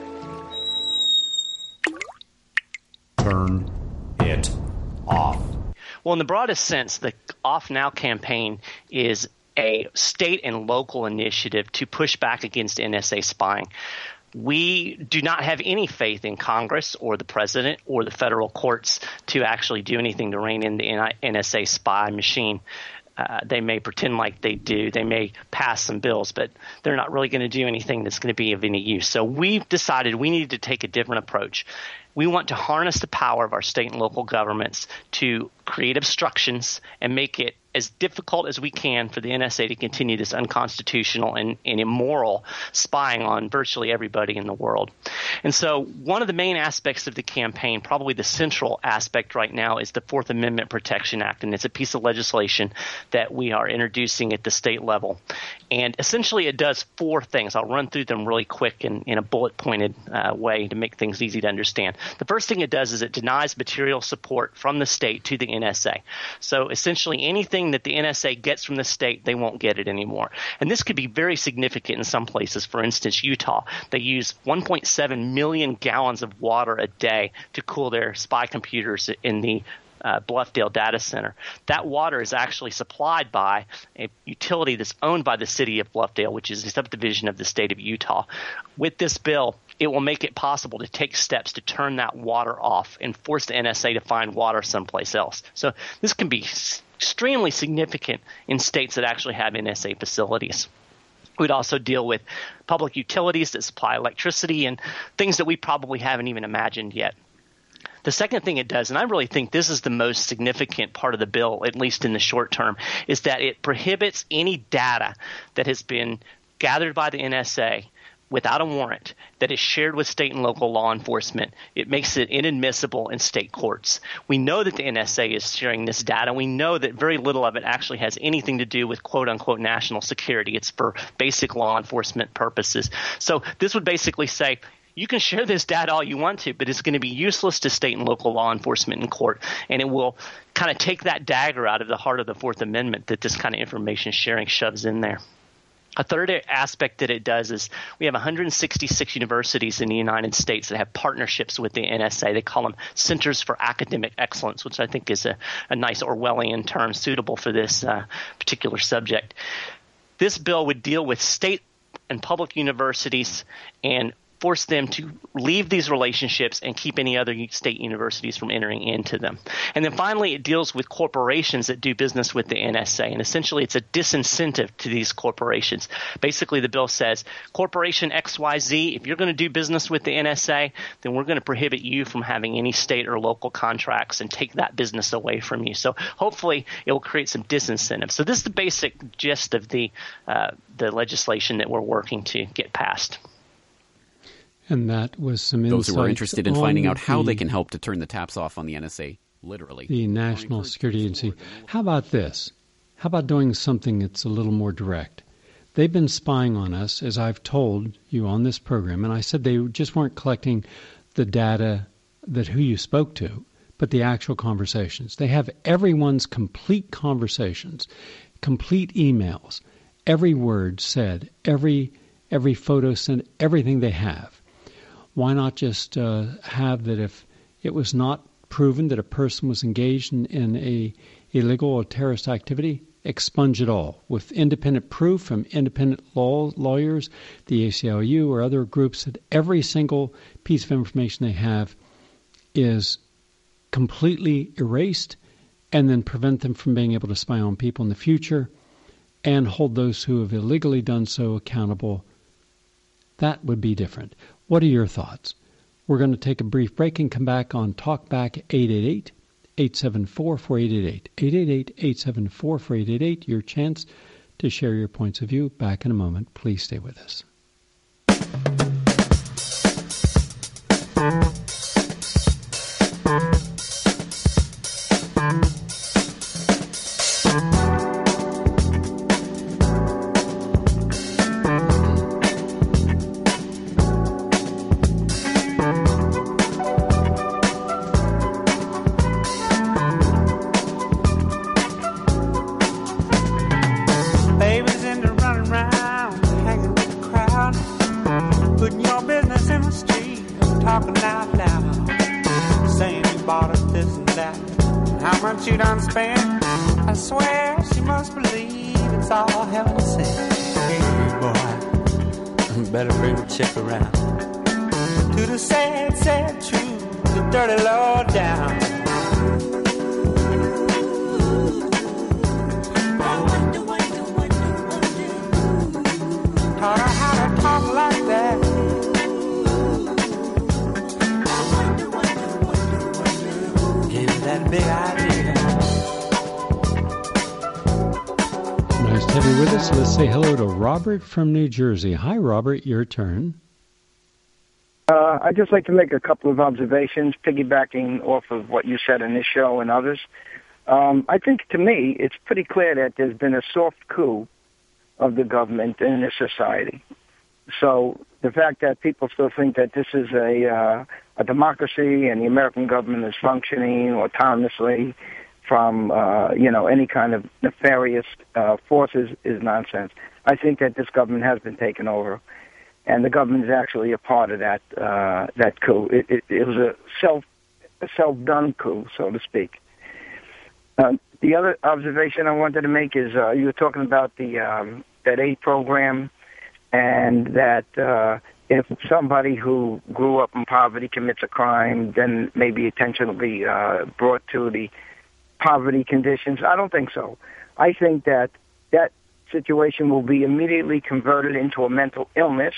turn it off. Well, in the broadest sense, the Off Now campaign is a state and local initiative to push back against NSA spying. We do not have any faith in Congress or the president or the federal courts to actually do anything to rein in the NSA spy machine. They may pretend like they do. They may pass some bills, but they're not really going to do anything that's going to be of any use. So we've decided we need to take a different approach. We want to harness the power of our state and local governments to create obstructions and make it as difficult as we can for the NSA to continue this unconstitutional and immoral spying on virtually everybody in the world. And so one of the main aspects of the campaign, probably the central aspect right now, is the Fourth Amendment Protection Act, and it's a piece of legislation that we are introducing at the state level. And essentially it does four things. I'll run through them really quick in a bullet-pointed way to make things easy to understand. The first thing it does is it denies material support from the state to the NSA. So essentially anything that the NSA gets from the state, they won't get it anymore. And this could be very significant in some places. For instance, Utah, they use 1.7 million gallons of water a day to cool their spy computers in the Bluffdale data center. That water is actually supplied by a utility that's owned by the city of Bluffdale, which is a subdivision of the state of Utah. With this bill, it will make it possible to take steps to turn that water off and force the NSA to find water someplace else. So this can be extremely significant in states that actually have NSA facilities. We'd also deal with public utilities that supply electricity and things that we probably haven't even imagined yet. The second thing it does, and I really think this is the most significant part of the bill, at least in the short term, is that it prohibits any data that has been gathered by the NSA without a warrant that is shared with state and local law enforcement. It makes it inadmissible in state courts. We know that the NSA is sharing this data. We know that very little of it actually has anything to do with quote-unquote national security. It's for basic law enforcement purposes. So this would basically say, you can share this data all you want to, but it's going to be useless to state and local law enforcement in court, and it will kind of take that dagger out of the heart of the Fourth Amendment that this kind of information sharing shoves in there. A third aspect that it does is we have 166 universities in the United States that have partnerships with the NSA. They call them Centers for Academic Excellence, which I think is a nice Orwellian term suitable for this particular subject. This bill would deal with state and public universities and force them to leave these relationships and keep any other state universities from entering into them. And then finally, it deals with corporations that do business with the NSA. And essentially, it's a disincentive to these corporations. Basically, the bill says, Corporation XYZ, if you're going to do business with the NSA, then we're going to prohibit you from having any state or local contracts and take that business away from you. So hopefully, it will create some disincentive. So this is the basic gist of the legislation that we're working to get passed. And that was some insight. Those who are interested in finding out how they can help to turn the taps off on the NSA, literally. The National Security Agency. How about this? How about doing something that's a little more direct? They've been spying on us, as I've told you on this program, and I said they just weren't collecting the data that who you spoke to, but the actual conversations. They have everyone's complete conversations, complete emails, every word said, every photo sent, everything they have. Why not just have that if it was not proven that a person was engaged in a illegal or terrorist activity, expunge it all with independent proof from independent lawyers, the ACLU or other groups, that every single piece of information they have is completely erased, and then prevent them from being able to spy on people in the future and hold those who have illegally done so accountable. That would be different. What are your thoughts? We're going to take a brief break and come back on Talkback 888-874-4888. 888-874-4888, your chance to share your points of view. Back in a moment. Please stay with us. Check around to the sad, sad truth, the dirty low down. Taught her how to talk like that. Gave her that big idea. Nice to have you with us. Let's say hello to Robert from New Jersey. Hi, Robert. Your turn. I'd just like to make a couple of observations, piggybacking off of what you said in this show and others. I think, to me, it's pretty clear that there's been a soft coup of the government in this society. So the fact that people still think that this is a democracy and the American government is functioning autonomously from any kind of nefarious forces is nonsense. I think that this government has been taken over, and the government is actually a part of that coup. It was a self-done coup, so to speak. The other observation I wanted to make is you were talking about the that aid program, and that if somebody who grew up in poverty commits a crime, then maybe attention will be brought to the poverty conditions. I don't think so. I think that situation will be immediately converted into a mental illness.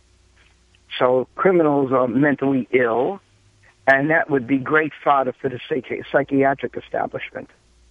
So criminals are mentally ill, and that would be great fodder for the psychiatric establishment.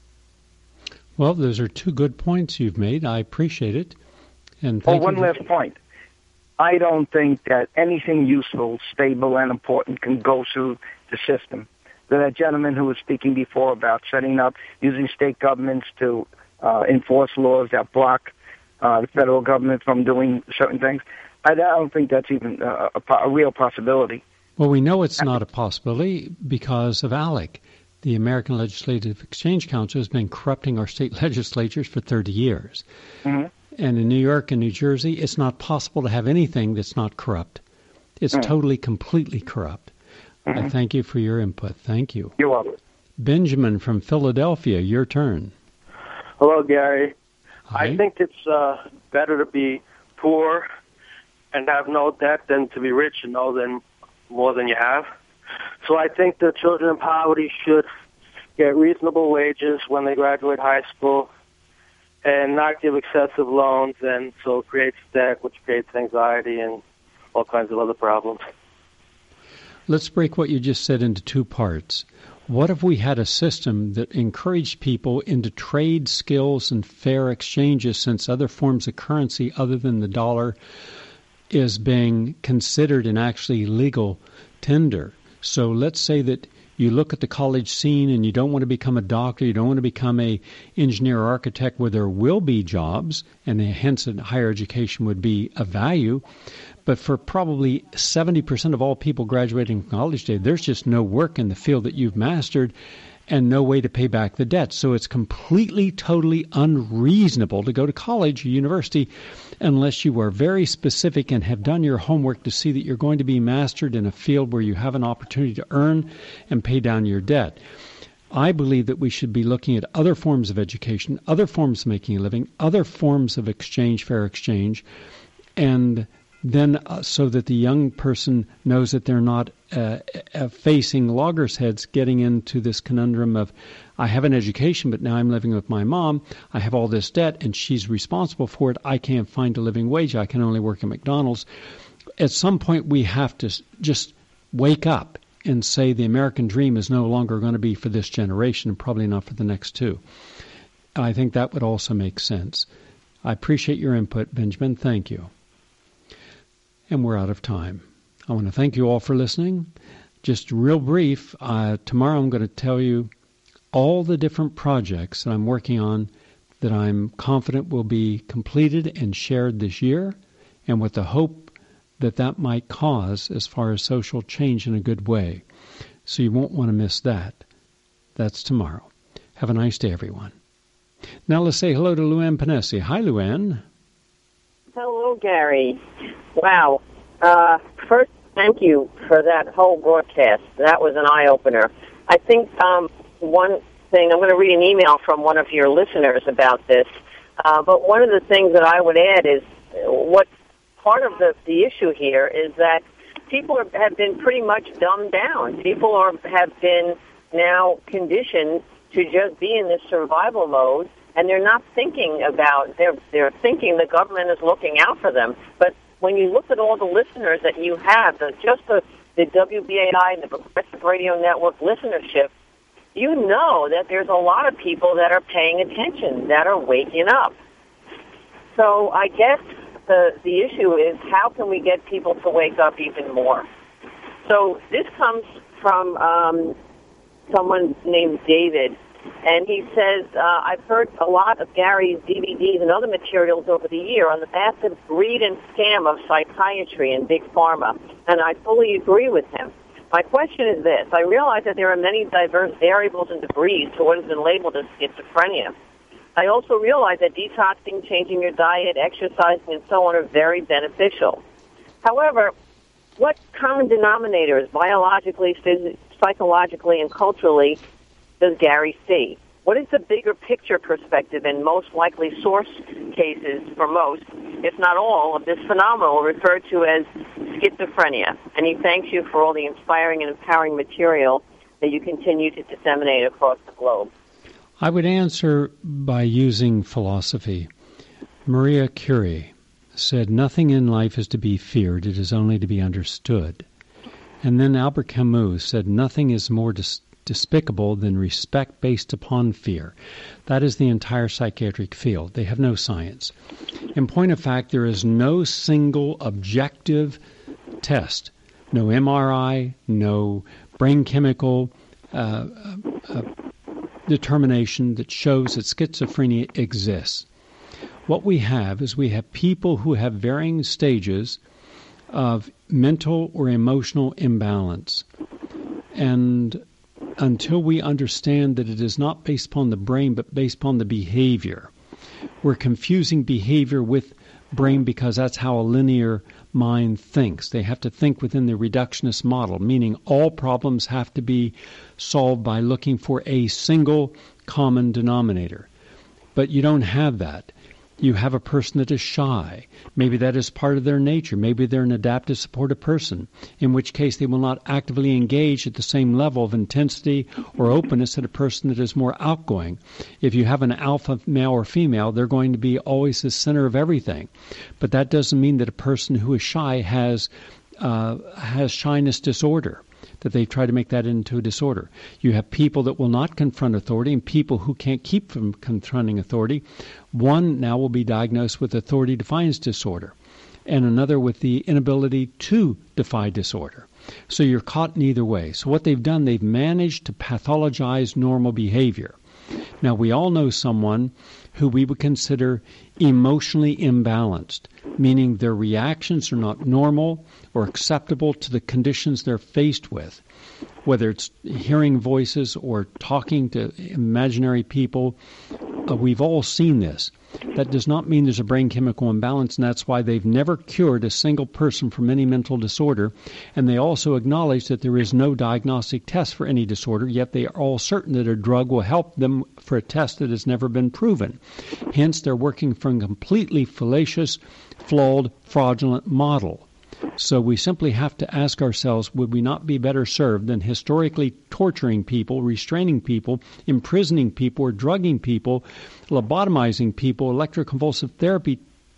Well, those are two good points you've made. I appreciate it. And one last point. I don't think that anything useful, stable, and important can go through the system. That gentleman who was speaking before about setting up, using state governments to enforce laws that block the federal government from doing certain things, I don't think that's even a real possibility. Well, we know it's not a possibility because of ALEC. The American Legislative Exchange Council has been corrupting our state legislatures for 30 years. Mm-hmm. And in New York and New Jersey, it's not possible to have anything that's not corrupt. It's totally, completely corrupt. I thank you for your input. Thank you. You're welcome. Benjamin from Philadelphia, your turn. Hello, Gary. Hi. I think it's better to be poor and have no debt than to be rich and know more than you have. So I think the children in poverty should get reasonable wages when they graduate high school and not give excessive loans, and so it creates debt, which creates anxiety and all kinds of other problems. Let's break what you just said into two parts. What if we had a system that encouraged people into trade skills and fair exchanges, since other forms of currency other than the dollar is being considered an actually legal tender? So let's say that you look at the college scene and you don't want to become a doctor, you don't want to become a engineer or architect where there will be jobs, and hence a higher education would be of value. But for probably 70% of all people graduating from college today, there's just no work in the field that you've mastered and no way to pay back the debt. So it's completely, totally unreasonable to go to college or university unless you are very specific and have done your homework to see that you're going to be mastered in a field where you have an opportunity to earn and pay down your debt. I believe that we should be looking at other forms of education, other forms of making a living, other forms of exchange, fair exchange, and then so that the young person knows that they're not facing loggerheads, getting into this conundrum of, I have an education, but now I'm living with my mom. I have all this debt, and she's responsible for it. I can't find a living wage. I can only work at McDonald's. At some point, we have to just wake up and say the American dream is no longer going to be for this generation and probably not for the next two. I think that would also make sense. I appreciate your input, Benjamin. Thank you. And we're out of time. I want to thank you all for listening. Just real brief, tomorrow I'm going to tell you all the different projects that I'm working on that I'm confident will be completed and shared this year, and with the hope that that might cause as far as social change in a good way. So you won't want to miss that. That's tomorrow. Have a nice day, everyone. Now let's say hello to Luann Panesi. Hi, Luann. Hello, Gary. Wow. First, thank you for that whole broadcast. That was an eye-opener. I think one thing, I'm going to read an email from one of your listeners about this, but one of the things that I would add is what part of the issue here is that people have been pretty much dumbed down. People have been now conditioned to just be in this survival mode, and they're not thinking about, they're thinking the government is looking out for them. But when you look at all the listeners that you have, just the WBAI and the Progressive Radio Network listenership, you know that there's a lot of people that are paying attention, that are waking up. So I guess the issue is, how can we get people to wake up even more? So this comes from someone named David, And he says, I've heard a lot of Gary's DVDs and other materials over the year on the massive greed and scam of psychiatry and big pharma, and I fully agree with him. My question is this. I realize that there are many diverse variables and degrees to what has been labeled as schizophrenia. I also realize that detoxing, changing your diet, exercising, and so on are very beneficial. However, what common denominators, biologically, psychologically, and culturally, does Gary see? What is the bigger picture perspective and most likely source cases for most, if not all, of this phenomenon referred to as schizophrenia? And he thanks you for all the inspiring and empowering material that you continue to disseminate across the globe. I would answer by using philosophy. Maria Curie said, "Nothing in life is to be feared, it is only to be understood." And then Albert Camus said, "Nothing is more despicable than respect based upon fear." That is the entire psychiatric field. They have no science. In point of fact, there is no single objective test, no MRI, no brain chemical determination that shows that schizophrenia exists. What we have is we have people who have varying stages of mental or emotional imbalance. And until we understand that it is not based upon the brain but based upon the behavior, we're confusing behavior with brain because that's how a linear mind thinks. They have to think within the reductionist model, meaning all problems have to be solved by looking for a single common denominator. But you don't have that. You have a person that is shy. Maybe that is part of their nature. Maybe they're an adaptive supportive person, in which case they will not actively engage at the same level of intensity or openness that a person that is more outgoing. If you have an alpha male or female, they're going to be always the center of everything. But that doesn't mean that a person who is shy has shyness disorder, that they try to make that into a disorder. You have people that will not confront authority and people who can't keep from confronting authority. One now will be diagnosed with authority defiance disorder, and another with the inability to defy disorder. So you're caught in either way. So what they've done, they've managed to pathologize normal behavior. Now, we all know someone who we would consider emotionally imbalanced, meaning their reactions are not normal or acceptable to the conditions they're faced with, whether it's hearing voices or talking to imaginary people. We've all seen this. That does not mean there's a brain chemical imbalance, and that's why they've never cured a single person from any mental disorder. And they also acknowledge that there is no diagnostic test for any disorder, yet they are all certain that a drug will help them for a test that has never been proven. Hence, they're working from a completely fallacious, flawed, fraudulent model. So we simply have to ask ourselves, would we not be better served than historically torturing people, restraining people, imprisoning people, or drugging people, lobotomizing people, electroconvulsive therapy,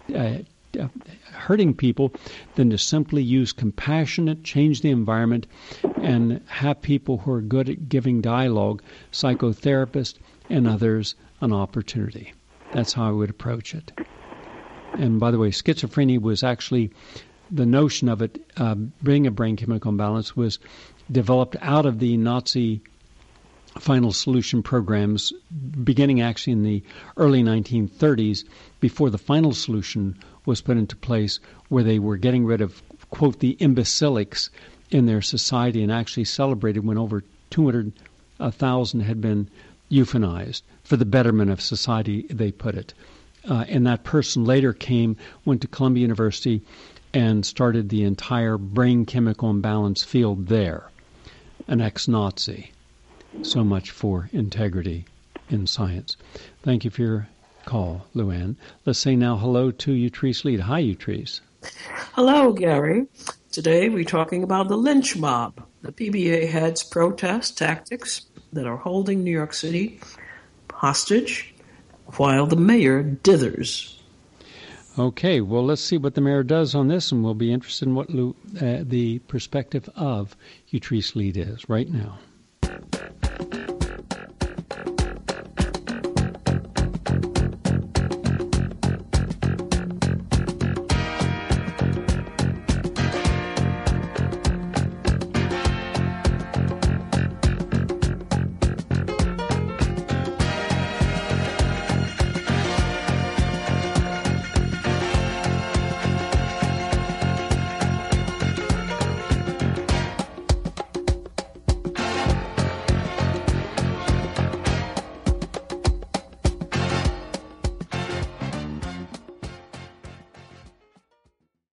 hurting people, than to simply use compassionate, change the environment, and have people who are good at giving dialogue, psychotherapists and others, an opportunity. That's how I would approach it. And by the way, schizophrenia was actually, the notion of it being a brain chemical imbalance was developed out of the Nazi final solution programs, beginning actually in the early 1930s, before the final solution was put into place, where they were getting rid of, quote, the imbecilics in their society, and actually celebrated when over 200,000 had been euthanized for the betterment of society, they put it. And that person later went to Columbia University and started the entire brain chemical imbalance field there, an ex-Nazi. So much for integrity in science. Thank you for your call, Luann. Let's say now hello to Utrice Lead. Hi, Utrice. Hello, Gary. Today we're talking about the lynch mob. The PBA heads protest tactics that are holding New York City hostage while the mayor dithers. Okay, well, let's see what the mayor does on this, and we'll be interested in what the perspective of Utrice Lead is right now.